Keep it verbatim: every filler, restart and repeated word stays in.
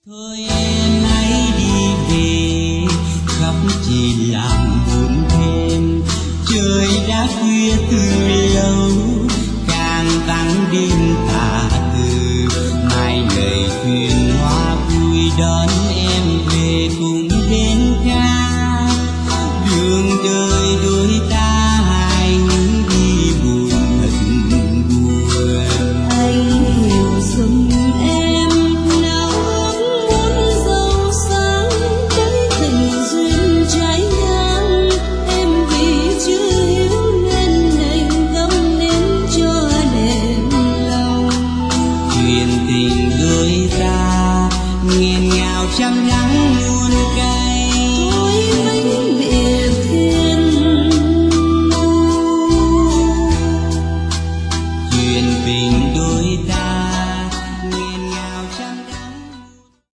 Thôi em hãy đi về, khóc chỉ làm buồn thêm. Trời đã khuya từ lâu, càng vắng đêm tà từ. Mai lời thuyền hoa vui đón em về cùng đến ca. Đường đời đôi ta hai hướng đi buồn thật buồn. Anh hiểu giùm em nào ước muốn giàu sang, cái tình duyên trái ngang. Em vì chưa hiểu nên đành gấm nên cho đèn lòng. Chuyện tình đôi ta nghẹn ngào trăm nắng.